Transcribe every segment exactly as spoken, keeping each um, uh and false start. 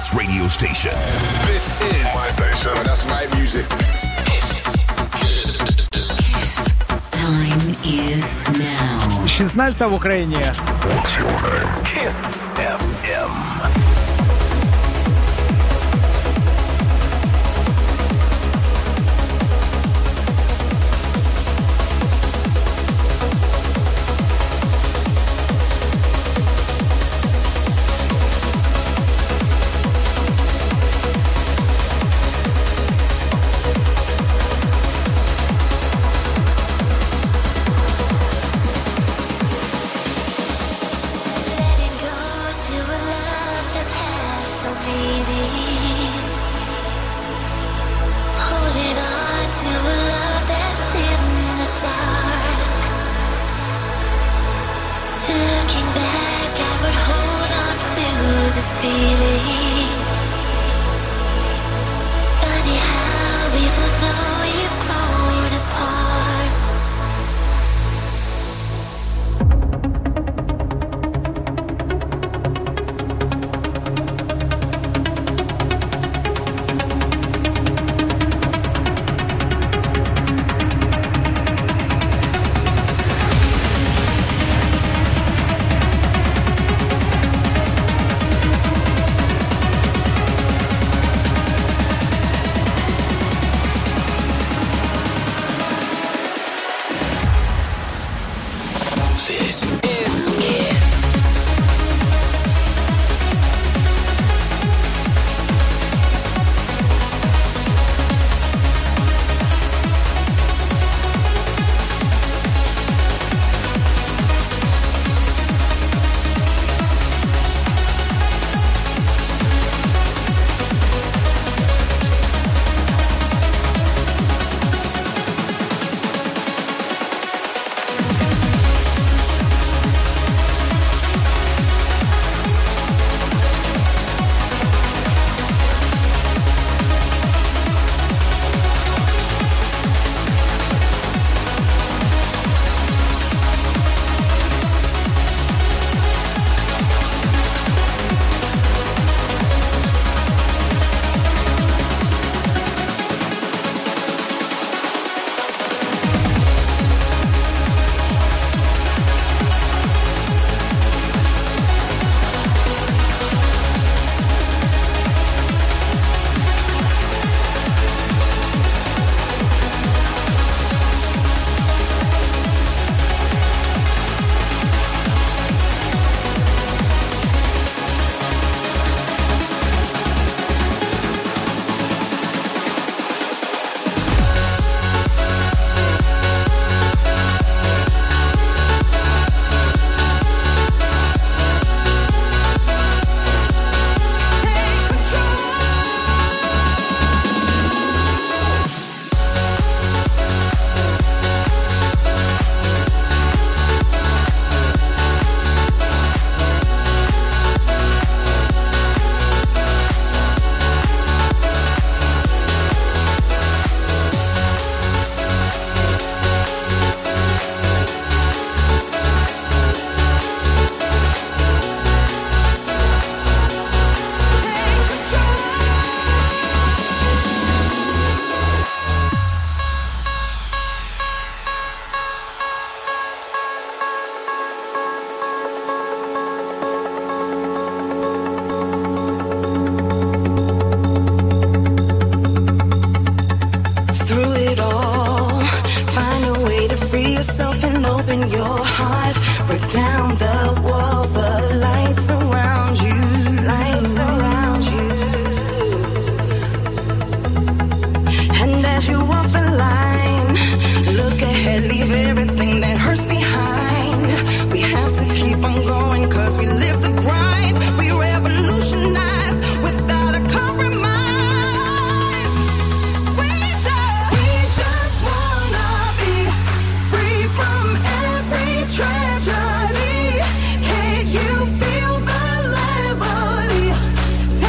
Dance radio station. This is my station. That's my music. Kiss. Kiss. Time is now. шістнадцята в Україні. What's your name? Kiss еф ем. Tragedy, can't you feel the liberty?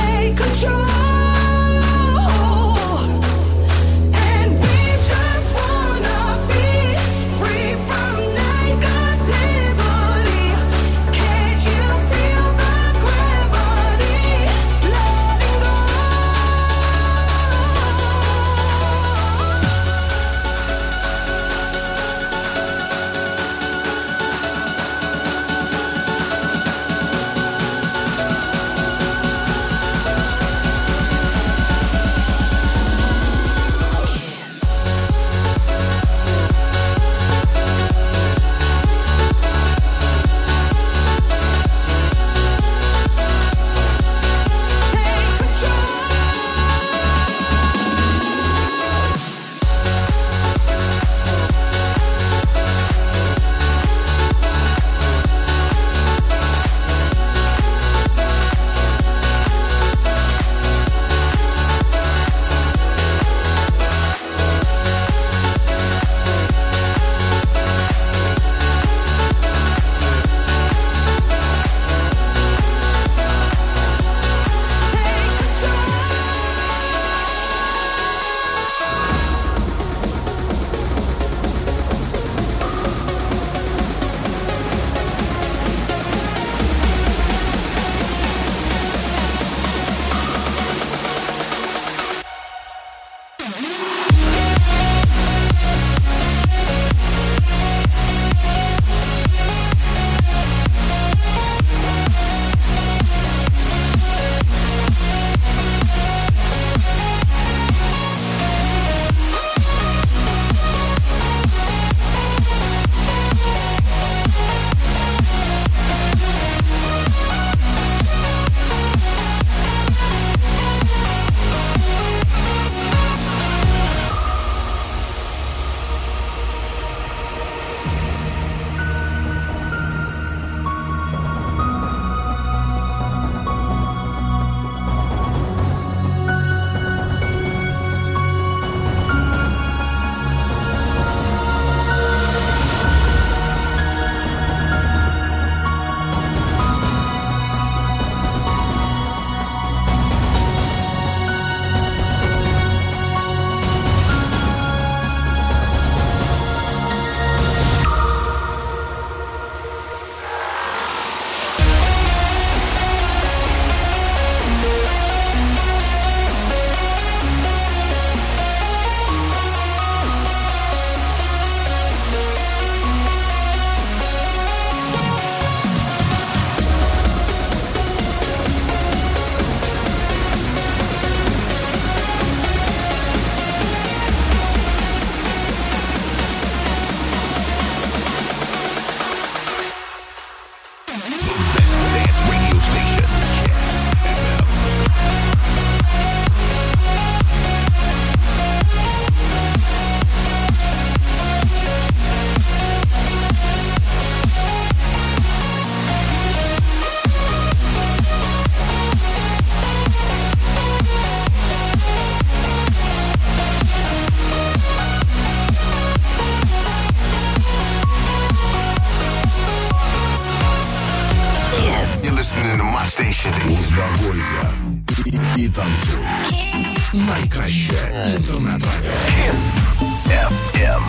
listening to my station. Успокойся и, и танцуй. Найкраще інтернет-радіо. Kiss еф ем.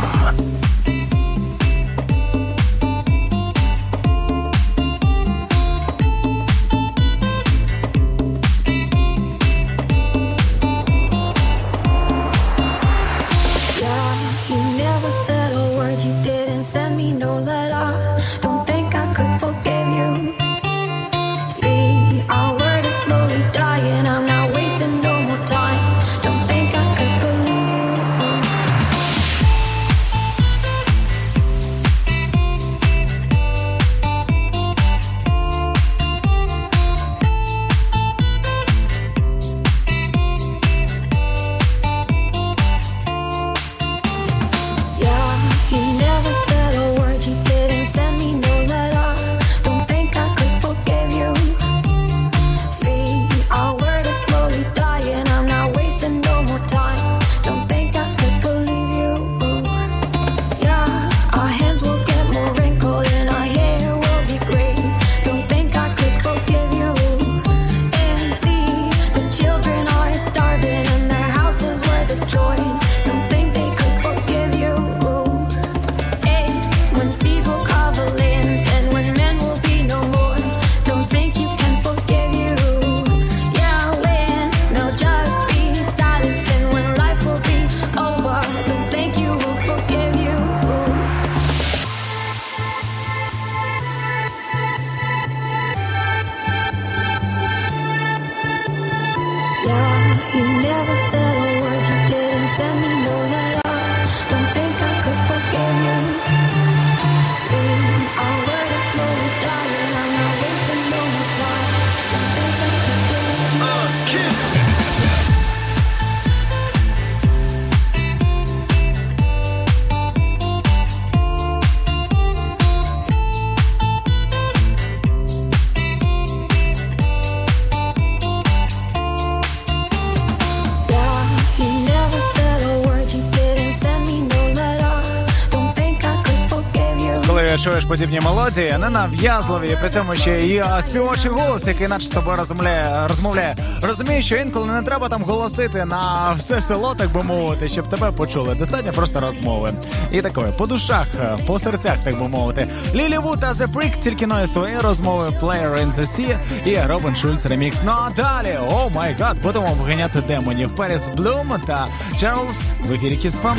Чуєш подібні мелодії, ненав'язливі, при цьому ще і співочий голос, який наче з тобою розмовляє, розмовляє. Розумієш, що інколи не треба там голосити на все село, так би мовити, щоб тебе почули. Достатньо просто розмови. І такої, по душах, по серцях, так би мовити. Лілі Вуд та The Prick, тільки но свої розмови, Player in the Sea і Робин Шульц ремікс. Ну а далі, о май гад, будемо вганяти демонів. Періс Блум та Чарльз в ефірі Kiss еф ем.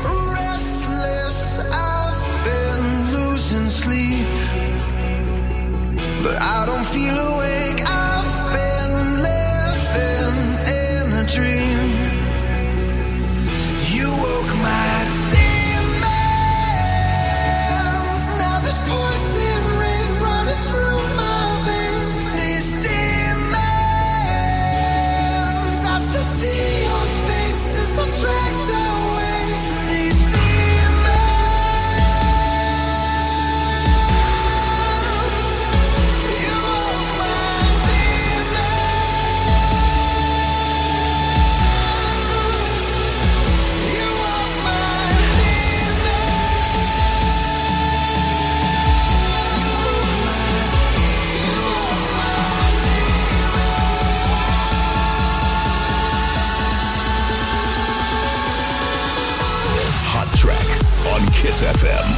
Sleep, but I don't feel awake. I've been living in a dream. You woke my demons. Now there's poison rain running through my veins. These demons, I still see your faces. I'm dragged away. These demons. Kiss еф ем.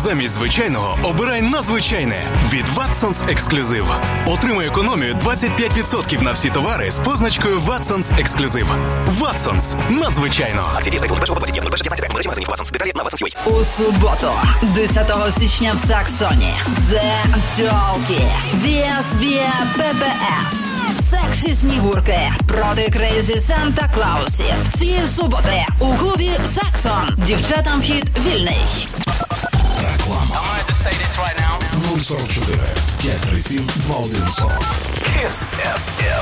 Замість звичайного обирай надзвичайне від Watsons Exclusive. Отримай економію двадцять п'ять відсотків на всі товари з позначкою Watsons Exclusive. Watsons – надзвичайно. У суботу, десятого січня в Саксоні, The Talkie, Віасвія пі пі ес, Сексі Снігурки проти Crazy Santa Clausів. Цієї суботи у клубі Саксон. Дівчатам вхід вільний. Реклама. нуль сорок чотири п'ять три сім два один сорок. Kiss еф ем.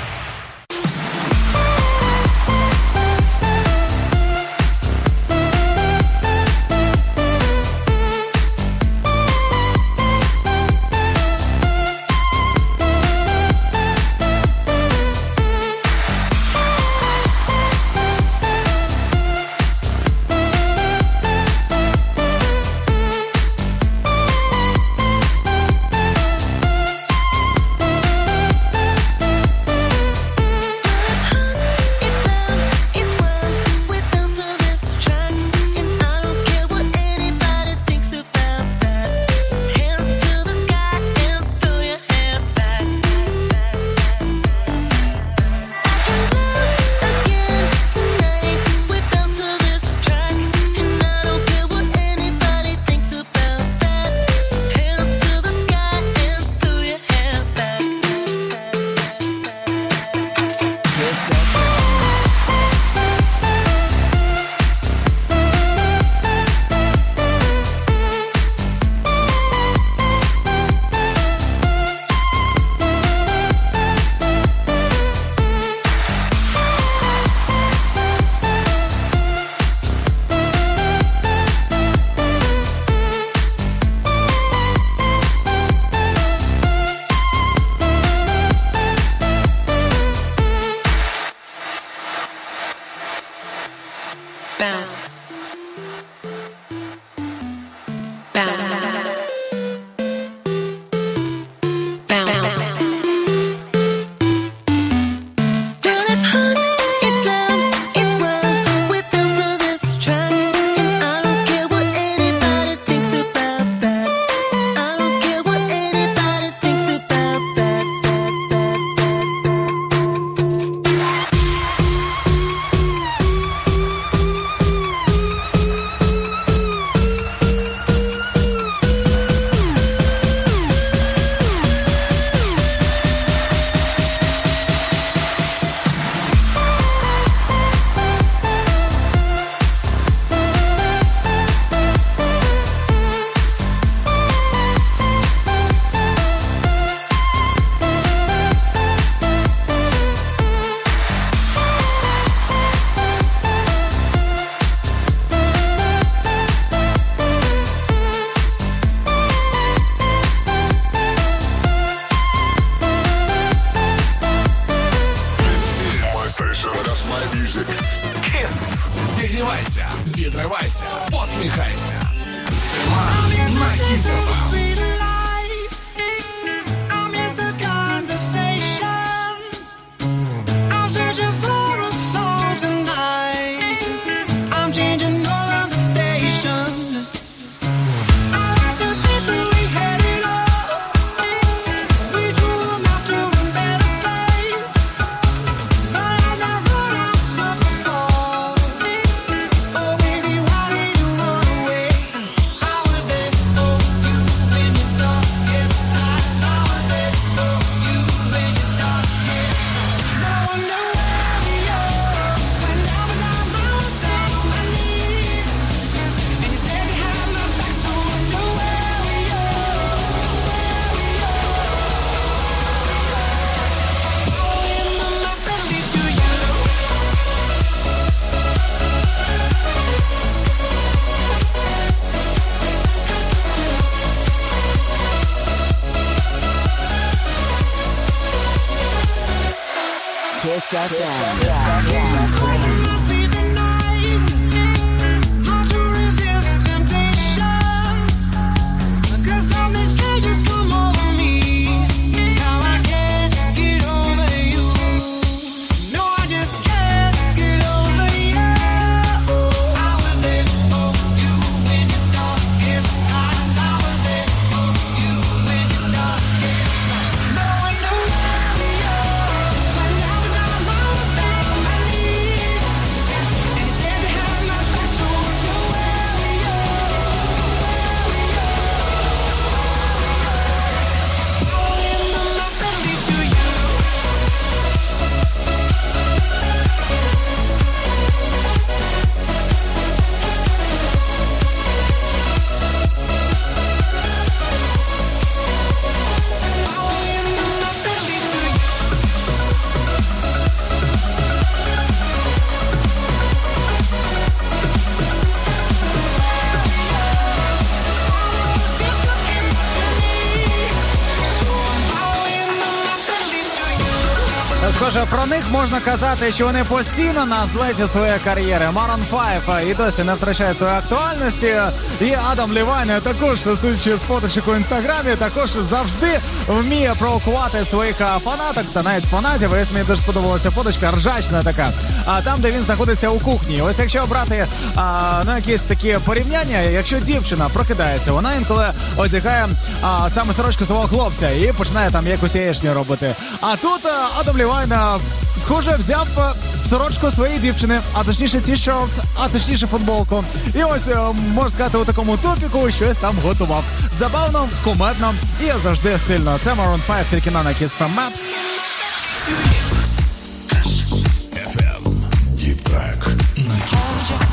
Відривайся, посміхайся. Зима на Kiss еф ем. Kiss еф ем. Time Тож про них можна казати, що вони постійно на злеті своєї кар'єри. Maroon п'ять і досі не втрачає своєї актуальності. І Адам Левайн також, судячи з фоточок у інстаграмі, також завжди вміє провокувати своїх фанаток та навіть фанатів. Ось мені дуже сподобалася фоточка, ржачна така. А там, де він знаходиться у кухні. Ось якщо брати а, ну, якісь такі порівняння, якщо дівчина прокидається, вона інколи одягає а, саме сорочку свого хлопця і починає там якусь яєчню робити. А тут а, Адам Левайн, схоже, взяв сорочку своєї дівчини, а точніше ті-шорт, а точніше футболку. І ось, можна сказати, у такому топіку щось там готував. Забавно, кумедно і завжди стильно. Це Maroon п'ять, тільки на Kiss еф ем Maps. еф ем. Deep Track на Kiss еф ем.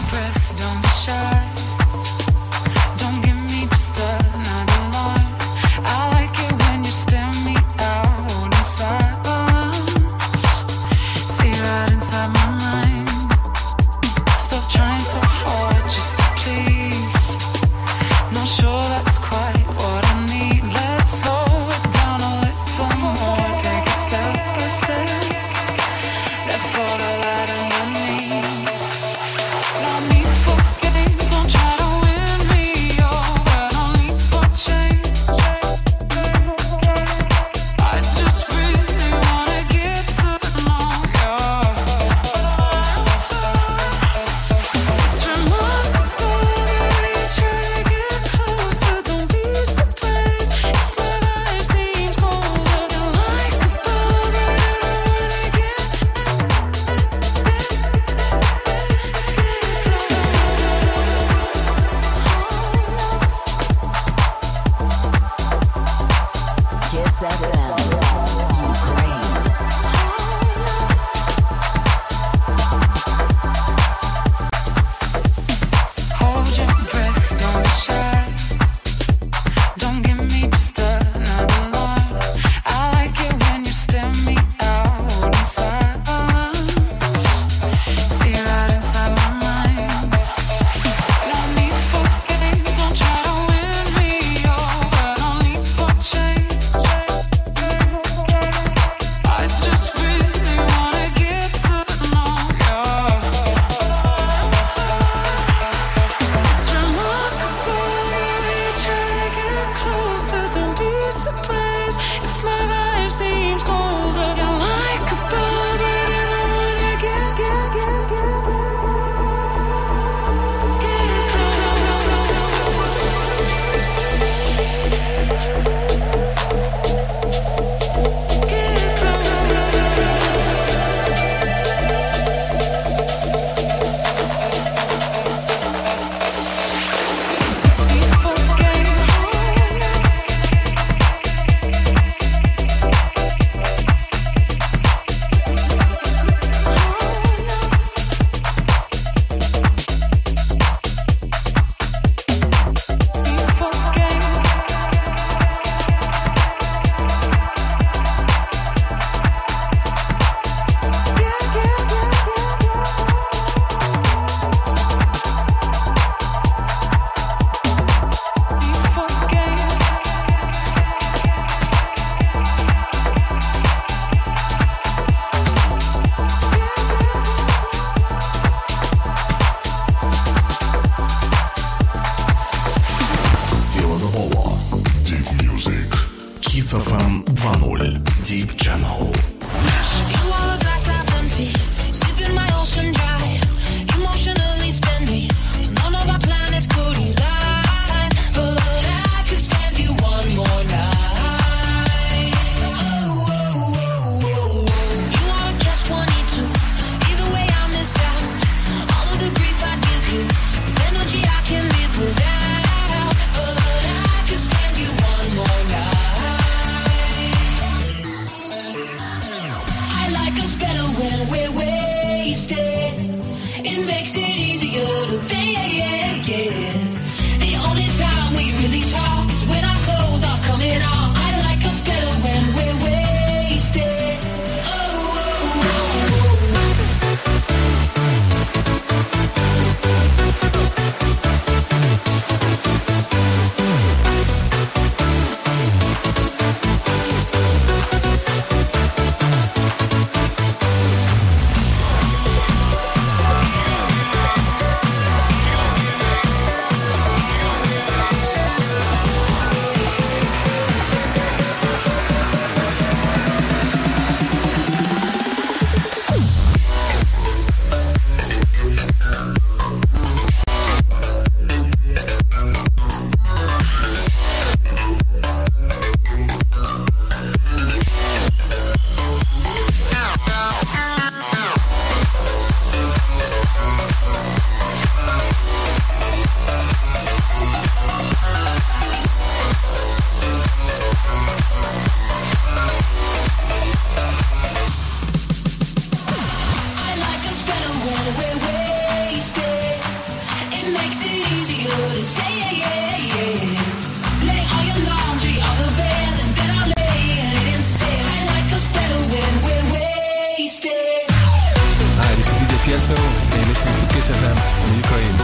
makes it easier to say yeah, yeah, yeah. Lay all your laundry on the bed and then I'll lay in it instead. I like us better when we're wasted. Hi, this is D J Tiesto and you're listening to Kiss F M from Ukraine.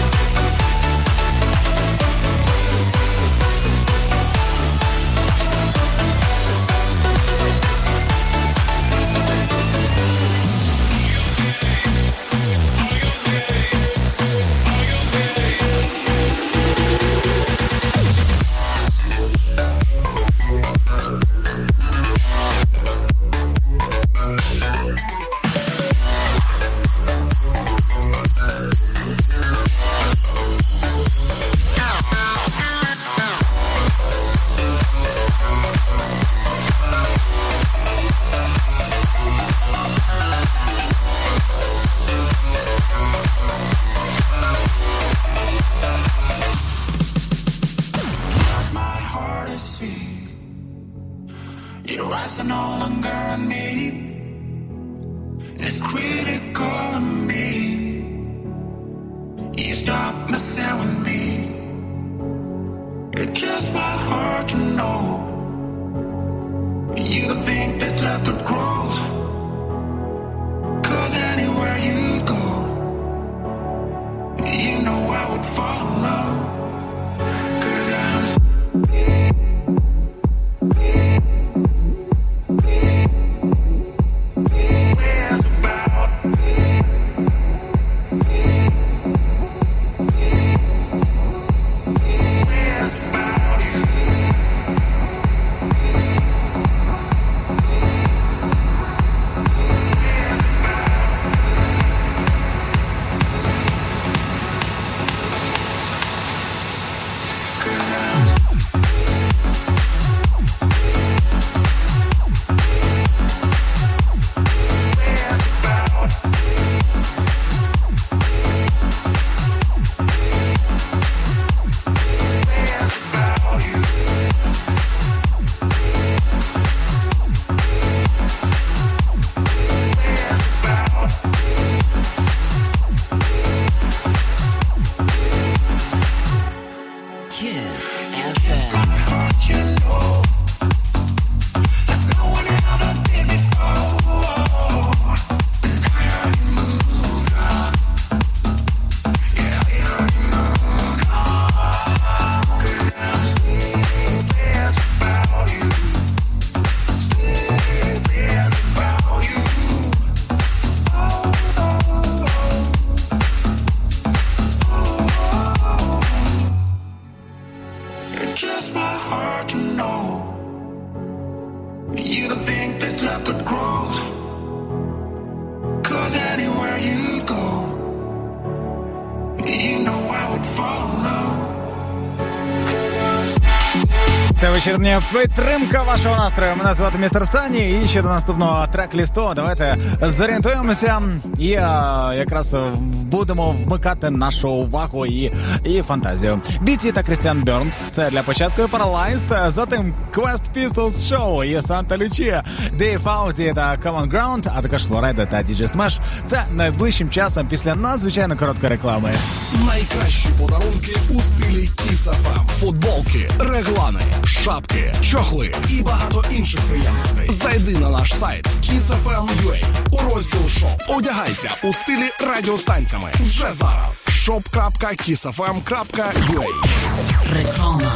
Це вечірня підтримка вашого настрою. Мене звати містер Сані. І ще до наступного трек-лісту давайте зорієнтуємося і а, якраз будемо вмикати нашу увагу і, і фантазію. Біті та Крістіан Бернс. Це для початку Paralyzed. Затим Quest Pistols Show і Санта Лючія. Дейв Ауді та Common Ground, а також Флореда та ді джей Smash. Це найближчим часом після надзвичайно короткої реклами. Найкращі подарунки у стилі Kiss еф ем. Футболки, реглани, шапки, чохли і багато інших приємностей. Зайди на наш сайт кіс еф ем крапка ю а у розділ «Шоп». Одягайся у стилі радіостанціями вже зараз. шоп крапка кіс еф ем крапка ю а. Реклама.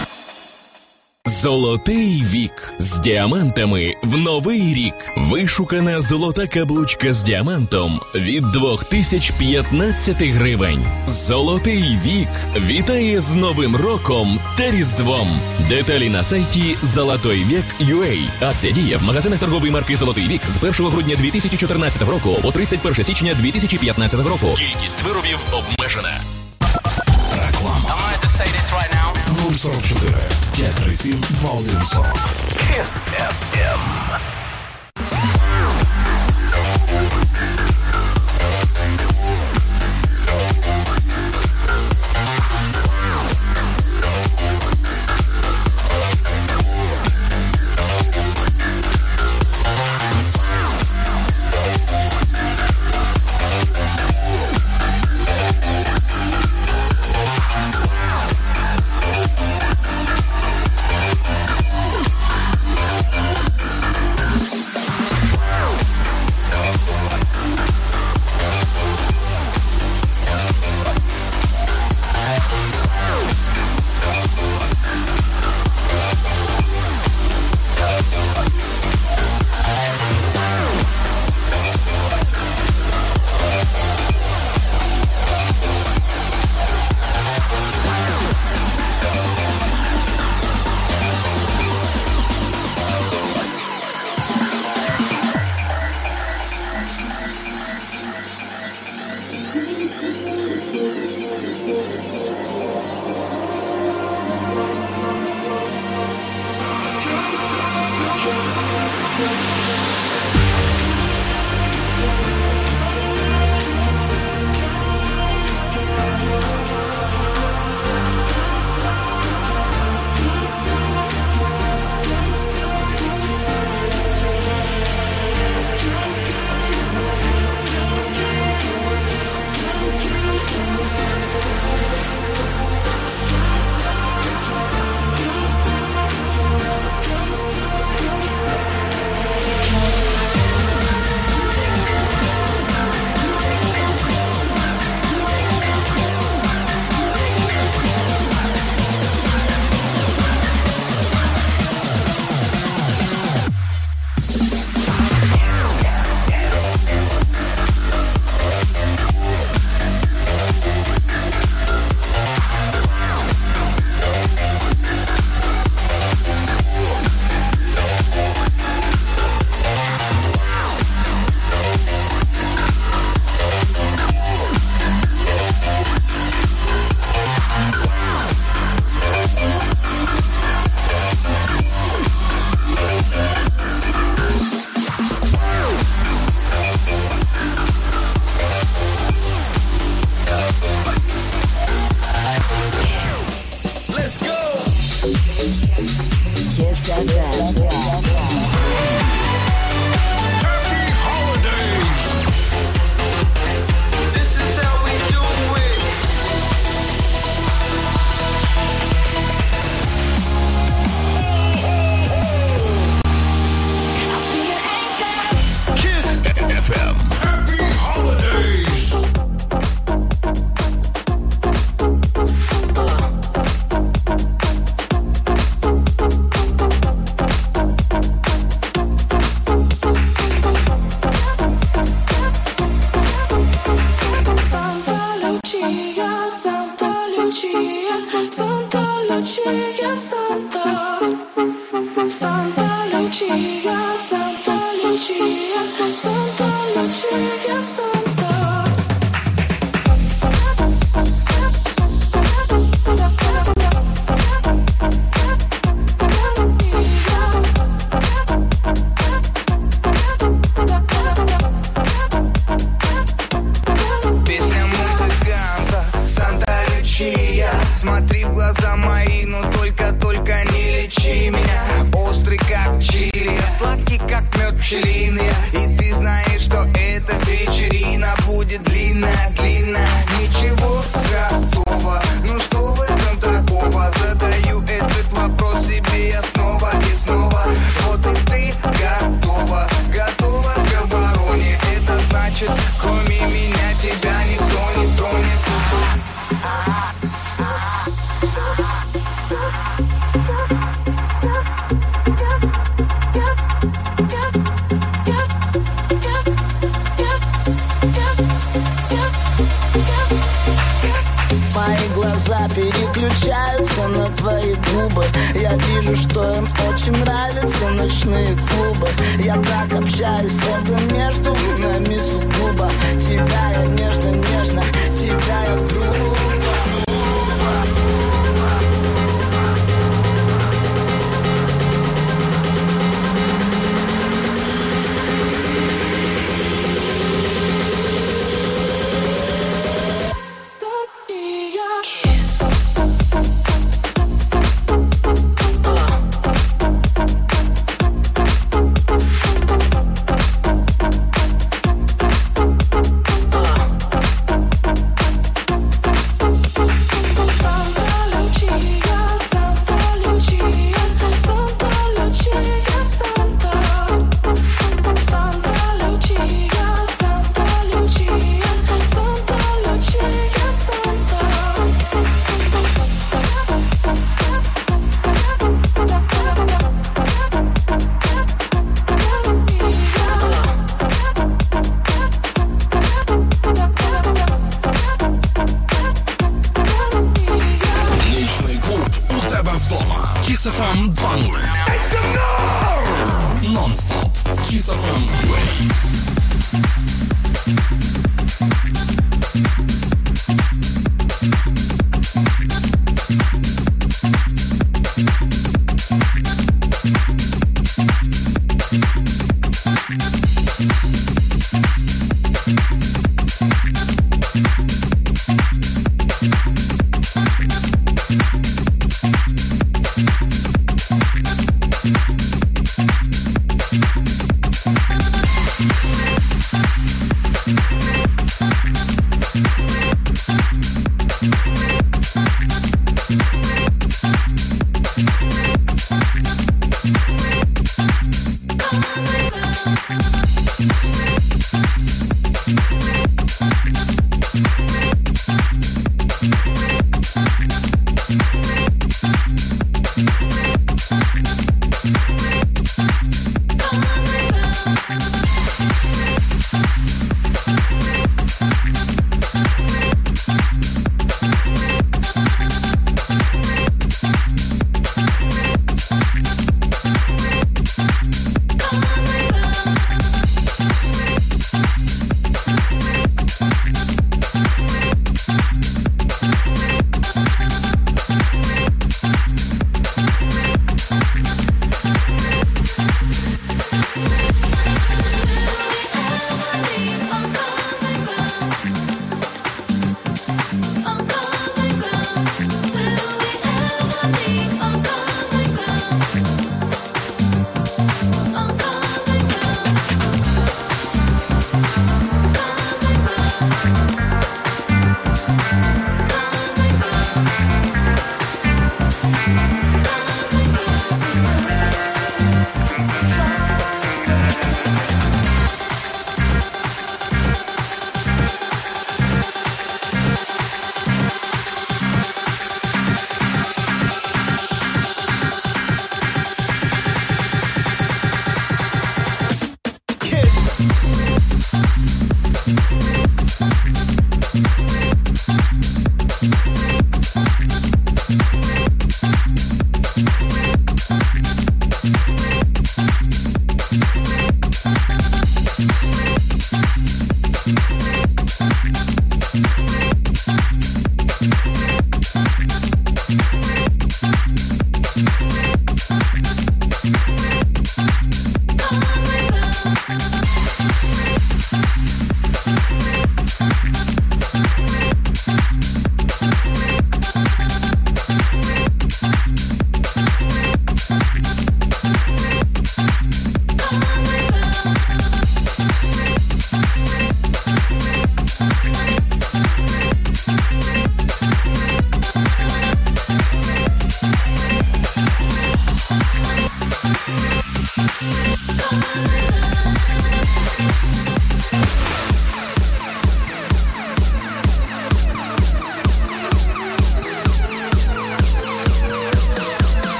Золотий вік з діамантами в новий рік. Вишукана золота каблучка з діамантом від дві тисячі п'ятнадцять гривень. Золотий вік вітає з Новим роком та Різдвом. Деталі на сайті золотой вік крапка ю а. Акція діє в магазинах торгової марки «Золотий вік» з першого грудня дві тисячі чотирнадцятого року по тридцять перше січня дві тисячі п'ятнадцятого року. Кількість виробів обмежена. нуль сорок чотири п'ять три сім два один сорок. Kiss еф ем. Kiss еф ем два нуль. Non-stop. Kiss еф ем Way.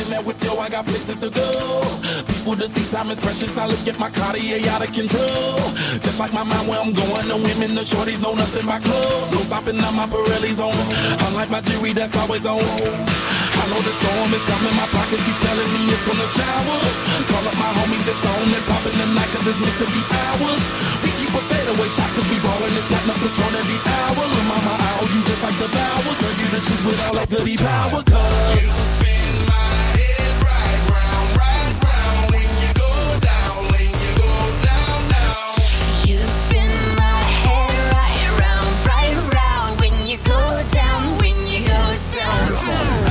in that whip, yo, I got places to go. People to see, time is precious. I look at my Cartier out of control. Just like my mind where I'm going, the women, the shorties know nothing but clothes. No stopping now, my Pirelli's on. I like my jewelry, that's always on. I know the storm is coming, my pockets keep telling me it's gonna shower. Call up my homies, it's on and popping the night, cause it's meant to be ours. We keep a fadeaway shot, cause we ballin' this platinum Patron every hour. Lil' mama, I owe you just like the Bowers. Heard you the truth with all that goody power, cause you spin my head right round, right round. When you go down, when you go down, down. You spin my head right round, right round. When you go down, when you go down, down.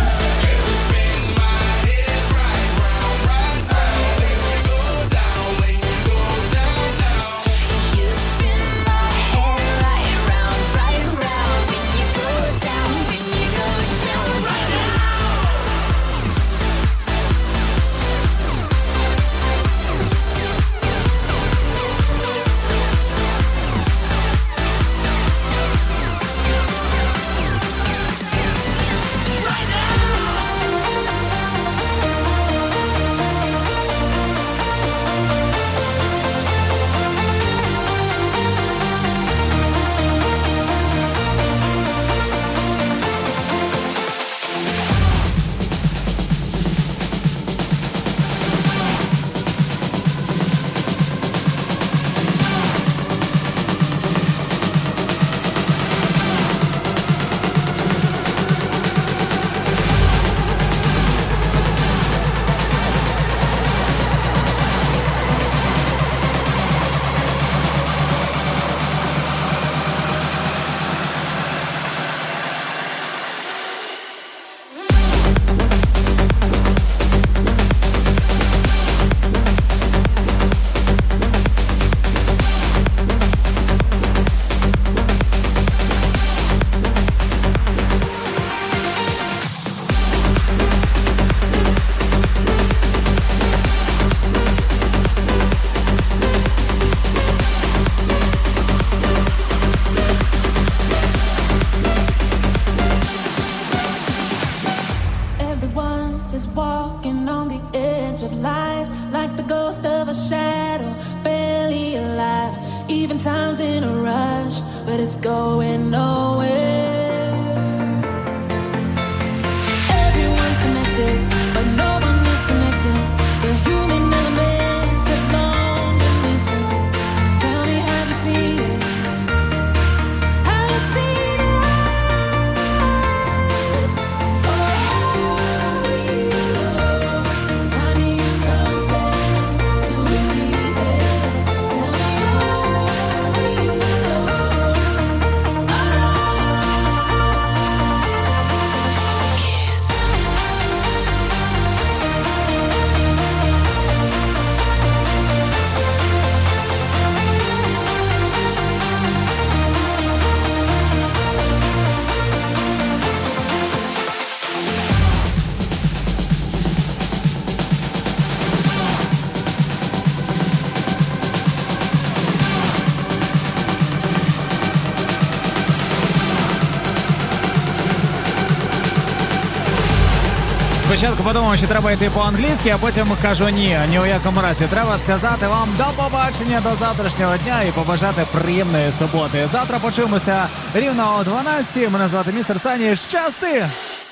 Спочатку подумав, що треба йти по-англійськи, а потім кажу ні, ні у якому разі. Треба сказати вам до побачення, до завтрашнього дня і побажати приємної суботи. Завтра почуємося рівно о дванадцятій. Мене звати містер Сані. Щасти!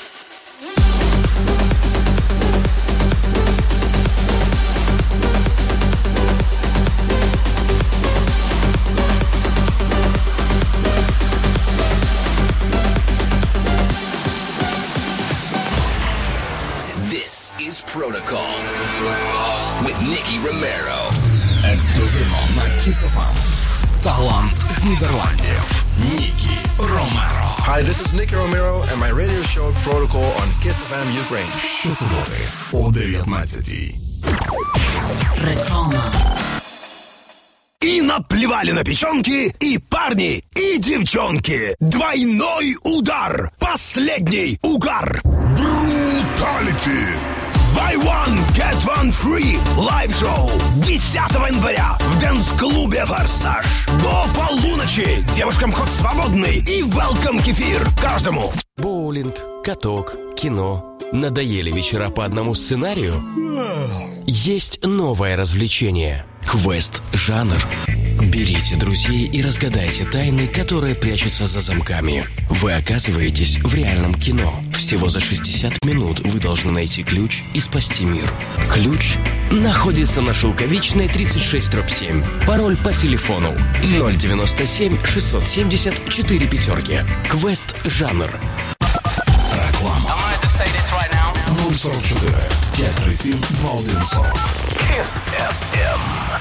Protocol with Nicky Romero. Ексклюзивно на Kiss еф ем. Талант з Нідерландів. Нікі Ромеро. Hi, this is Nicky Romero and my radio show Protocol on Kiss еф ем Ukraine. Щосуботи о дев'ятнадцятій. Реклама. И наплевали на печенки и парни, и девчонки. Двойной удар. Последний угар. Бруталити. Buy one, get one free. Лайв-шоу десятого января в дэнс-клубе «Форсаж». До полуночи. Девушкам ход свободный и велкам кефир каждому. Боулинг, каток, кино, Надоели вечера по одному сценарию? Есть новое развлечение – квест-жанр. Берите друзей и разгадайте тайны, которые прячутся за замками. Вы оказываетесь в реальном кино. Всего за шестьдесят минут вы должны найти ключ и спасти мир. Ключ находится на Шелковичной тридцать шесть дробь семь. Пароль по телефону ноль девяносто семь шестьсот семьдесят четыре пятерки. Квест-жанр. нуль сорок чотири п'ять три сім два один сорок. Kiss еф ем.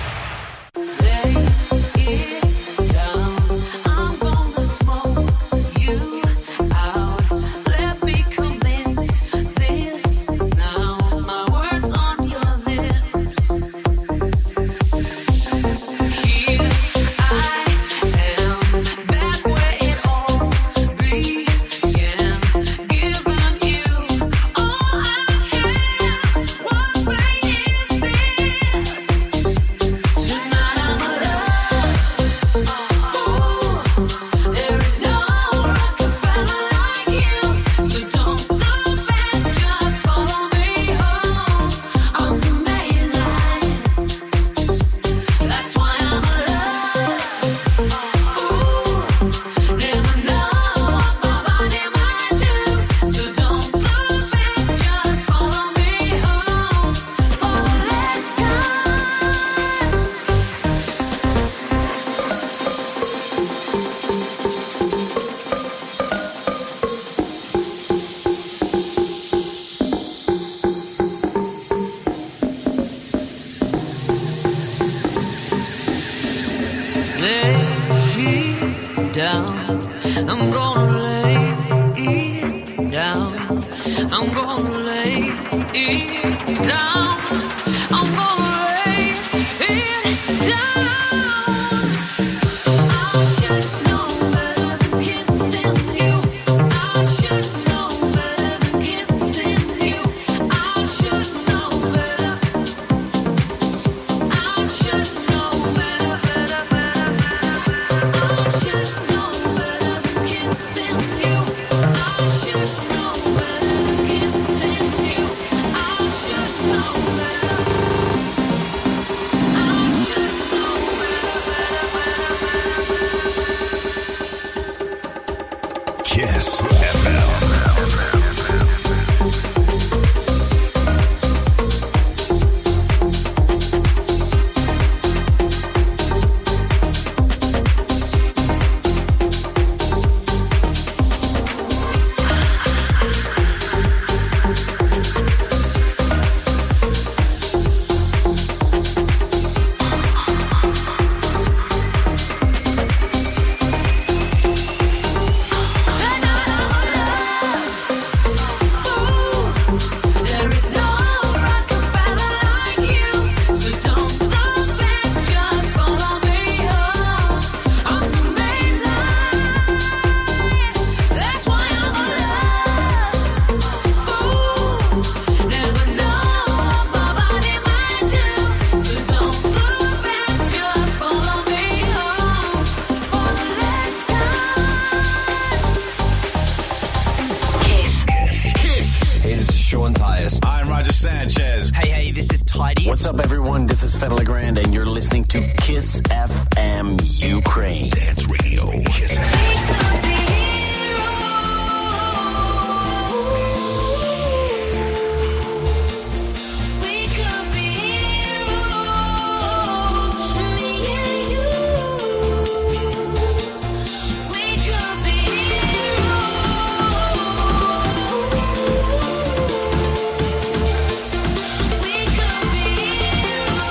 What's up, everyone? This is Fedde Le Grand, and you're listening to Kiss F M Ukraine. Dance Radio. Kiss F M.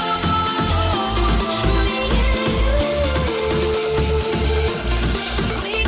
We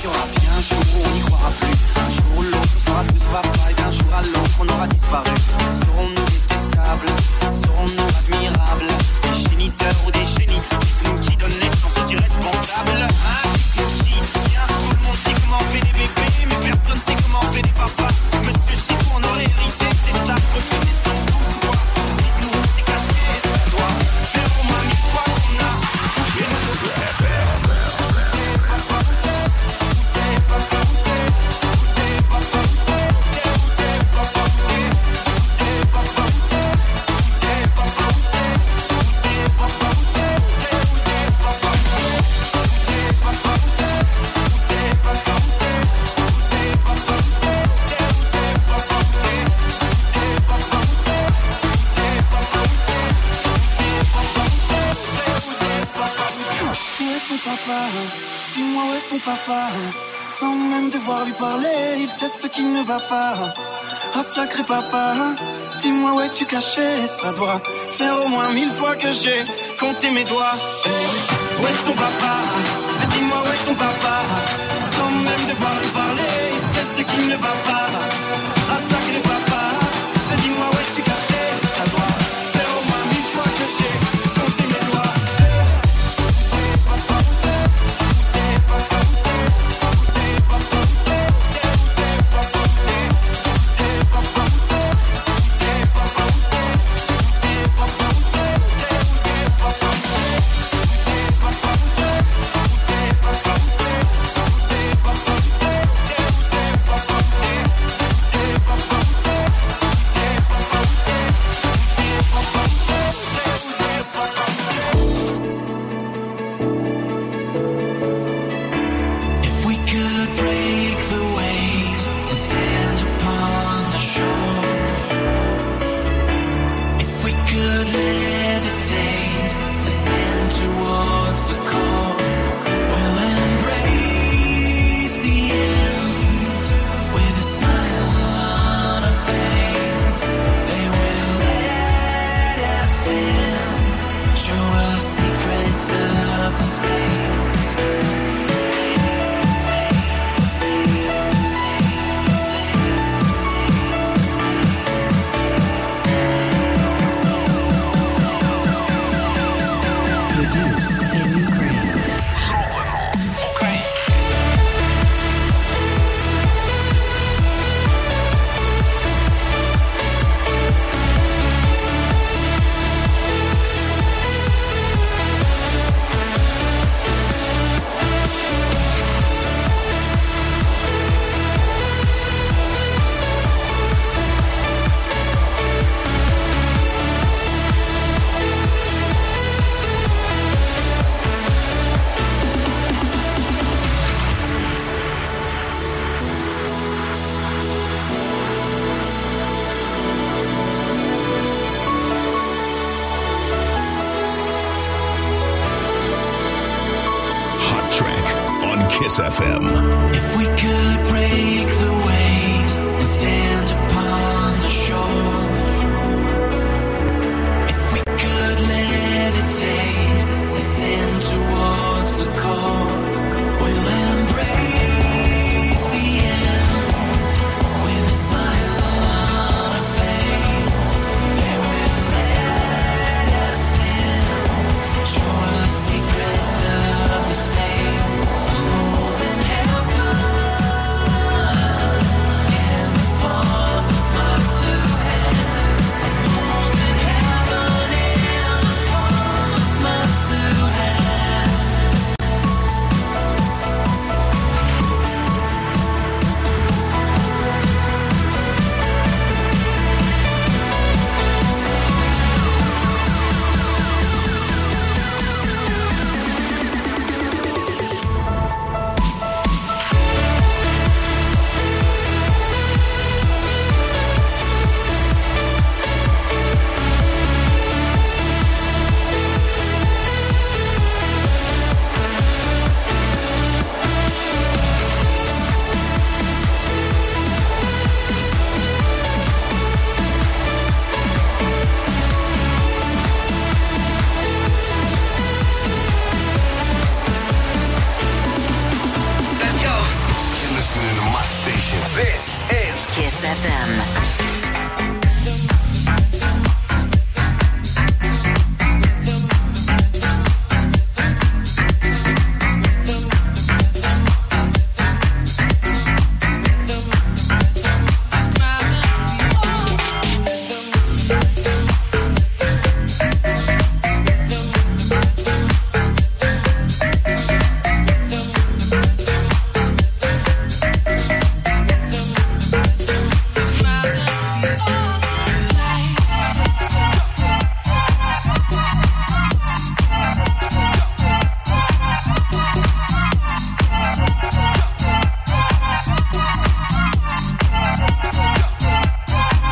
y aura bien un jour où on n'y croira plus. Un jour ou l'autre, on sera tous papa et d'un jour à l'autre, on aura disparu. Serons-nous détestables? Serons-nous admirables? Des géniteurs ou des génies? Nous qui donnent naissance aux irresponsables. Hein? Tiens, tout le monde sait comment on fait des bébés, mais personne sait comment on fait des papas. Monsieur, je sais tout, on aurait hérité, c'est ça. Refusez de s'en tous ou quoi? Dites-nous où c'est caché, ça doit faire au moins mille fois qu'on a touché notre dis-moi où est ton papa, sans même devoir lui parler, il sait ce qui ne va pas. Ah sacré papa, dis-moi où es-tu caché, ça doit faire au moins mille fois que j'ai compté mes doigts. Hey, où est ton papa, dis-moi où est ton papa, sans même devoir lui parler, il sait ce qui ne va pas. Ah sacré papa, dis-moi où es-tu caché, ça doit faire au moins mille fois que j'ai compté mes doigts. Kiss F M. If we could break the waves and stand upon the shore, if we could levitate, ascend towards the core, we'll embrace the end with a smile on our face. They will let us in, show us secrets of the space. Hold in heaven. station. This is Kiss эф эм.